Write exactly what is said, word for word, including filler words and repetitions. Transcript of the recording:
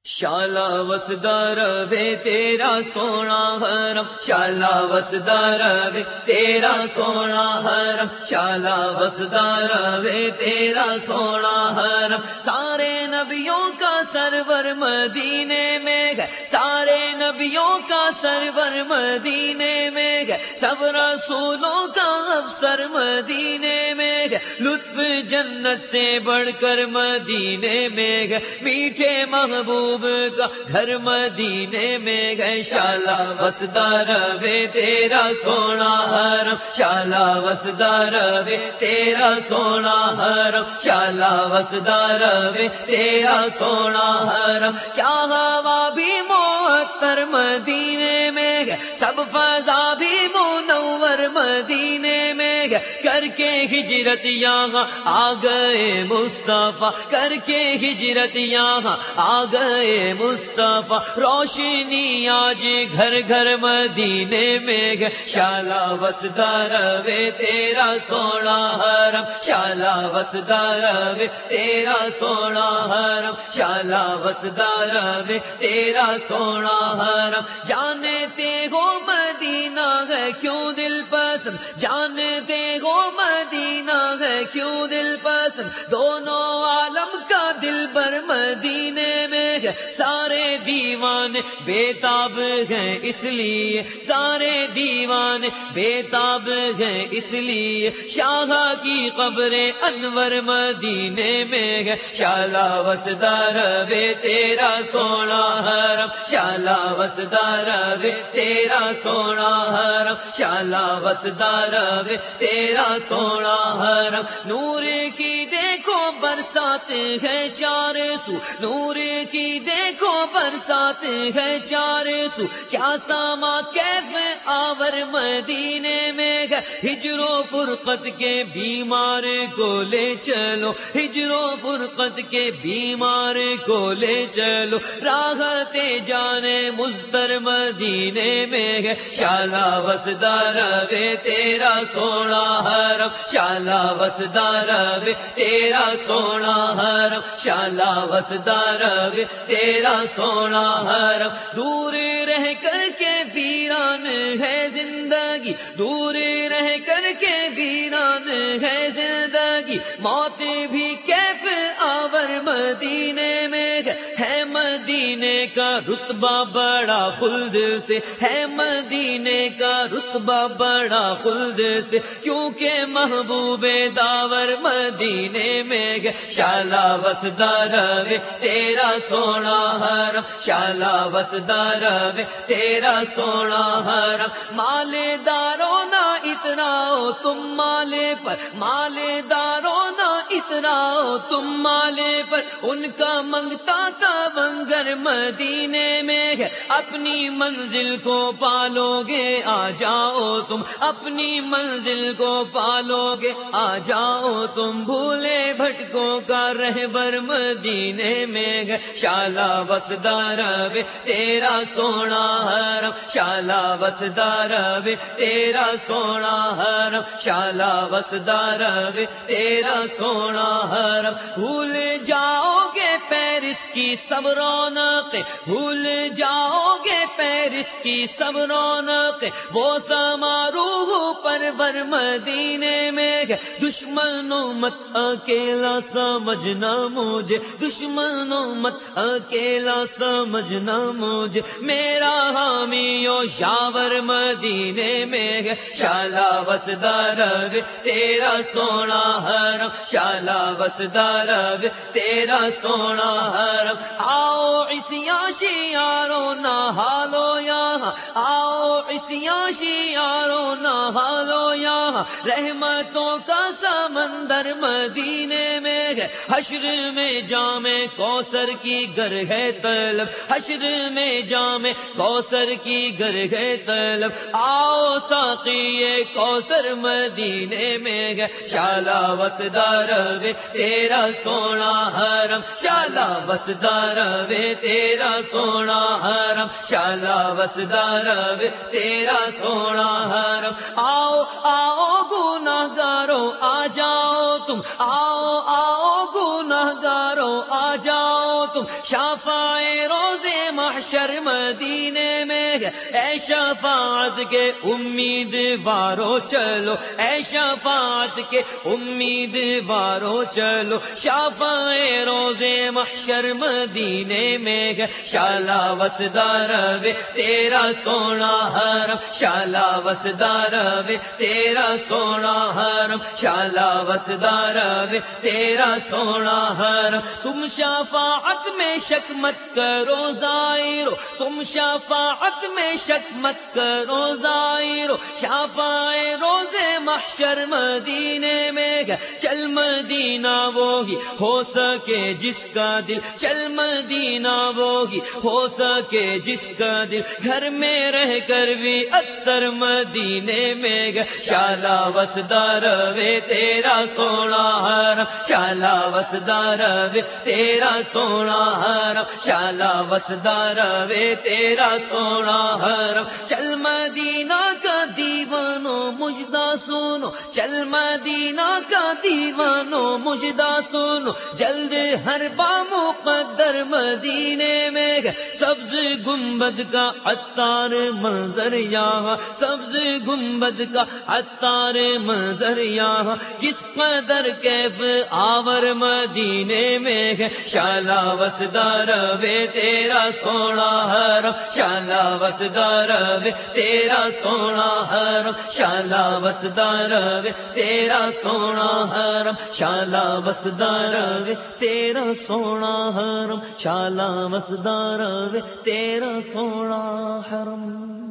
شالا وسدا رہے تیرا سونا حرم، شالا وسدا رہے تیرا سونا حرم، شالا وسدا رہے تیرا سونا حرم۔ سارے نبیوں کا سرور مدینے میں گئے، سارے نبیوں کا سرور مدینے میں گئے، سب رسولوں کا افسر مدینے میں گئے، لطف جنت سے بڑھ کر مدینے میں گئے، میٹھے محبوب کا گھر مدینے میں گئے۔ شالا وسدا رہے تیرا سونا حرم، شالا وسدا رہے تیرا سونا حرم، شالا وسدا رہے تیرا سونا حرم۔ کیا ہوا بھی معطر مدینے میں گئے، سب فضا بھی منور مدینے میں گئے، کر کے ہجرت یہاں آ گئے مصطفیٰ، کر کے ہجرت یہاں آ گئے مصطفیٰ، روشنی آج گھر گھر مدینے میں گئے۔ شالا وسدا رہے تیرا سونا حرم، شالا وسدا رہے تیرا سونا حرم، شالا وسدا رہے تیرا سونا حرم۔ جانتے ہو مدینہ ہے کیوں دل پسند، جانتے ہو مدینہ ہے کیوں دل پسند، دونوں عالم کا دل بر مدینے میں ہے، سارے دیوانے بے تاب ہیں اس لیے، سارے دیوانے بے تاب ہیں اس لیے، شاہ کی قبر انور مدینے میں ہے۔ شالا وسدا رہے تیرا سونا حرم، شالا وسدا رہے تیرا سونا حرم، شالا وسدا رہے تیرا سونا حرم۔ نور کی دیکھو برسات ہے چار سو، نور کی دیکھو برسات ہے چار سو، کیا ساما کیف آور مدینے میں ہے، ہجر و فرقت کے بیمار کو لے چلو، ہجر و فرقت کے بیمار کو لے چلو، راحت جانے مضطر مدینے میں ہے۔ شالا وسدا رہے تیرا سونا حرم، شالا وسدا رہے تیرا سونا حرم، شالا وسدا رہے تیرا سونا حرم۔ دور رہ کر کے ویران ہے زندگی، دور رہ کر کے ویران ہے زندگی، موت بھی کیف آور مدینے میں ہے، مدینے کا رتبہ بڑا خلد سے، ہے مدینے کا رتبہ بڑا خلد سے، کیونکہ محبوب داور مدینے میں ہے۔ شالا وسدا رہے تیرا سونا حرم، شالا وسدا رہے تیرا سونا حرم۔ مالے دارو نہ اتراؤ تم مالے پر، مالے دارو نہ اتراؤ تم مالے پر، ان کا منگتا تھا بنگر مدینے میں ہے، اپنی منزل کو پالو گے آ جاؤ تم، اپنی منزل کو پالو گے آ جاؤ تم، بھولے بھٹکوں کا رہبر مدینے میں ہے۔ شالا وسدا رہے تیرا سونا حرم، شالا وسدا رہے تیرا سونا حرم، شالا وسدا رہے تیرا سونا حرم۔ بھول جاؤ گے پیرس کی سب رونقیں، بھول جاؤ گے پیرس کی سب رونقیں، وہ سماروہ پرور مدینے میں ہے۔ دشمنوں مت اکیلا سمجھنا مجھے، دشمنوں مت اکیلا سمجھنا مجھے، میرا حامی و شاور مدینے میں ہے۔ شالا وسدا رہے تیرا سونا حرم، شالا وسدا رہے تیرا سونا حرم۔ آؤ عیسیاں شیارو نہا لو یہاں، آؤ عیسیاں شیارو نہا لو یہاں، رحمتوں کا سمندر مدینے میں ہے۔ حشر میں جام کوثر کی گر ہے طلب، حشر میں جام کوثر کی گر ہے طلب، آؤ ساقی کوثر مدینے میں ہے۔ شالا وسدا رہے تیرا سونا حرم، شالا وسدا رہے تیرا سونا حرم، شالا وسدا رہے تیرا سونا حرم۔ آؤ آؤ گناہگارو آ جاؤ تم، آؤ آؤ گناہگارو آ جاؤ تم شفاعِ روز محشر مدینے میں ہے، اے شفاعت کے امیدوارو چلو، اے شفاعت کے امیدوارو چلو، شفاعِ روز محشر مدینے میں ہے، شالا وسدار وے تیرا سونا حرم، شالا وسدار وے تیرا سونا حرم، شالا وسدار وے تیرا سونا حرم، تم شفاعت میں شک مت کرو زائرو، تم شفاعت میں شک مت کرو زائرو، شفاعِ روز محشر مدینے میں گئے، چل مدینہ وہی ہو سکے جس کا دل، چل مدینہ وہی ہو سکے جس کا دل، گھر میں رہ کر بھی اکثر مدینے میں گئے، شالا وسدار وے تیرا سونا حرم، شالا وسدار وے تیرا سونا حرم، شالا وسدار وے تیرا سونا حرم، چل مدینہ کا دیوانو مجدہ سنو، چل مدینہ کا دیوانو مجدہ سنو، جلد ہر با مقدر مدینے میں گئے، سبز گنبد کا عطار منظر یہاں، سبز گنبد کا عطار منظر یہاں، کس قدر کیف آور مدینے میں ہے، شالا وسدار وے تیرا سونا حرم، شالا وسدار وے تیرا سونا حرم، شالا وسدار وے تیرا سونا حرم، شالا وسدار وے تیرا سونا حرم، شالا وسدار وے تیرا سونا حرم۔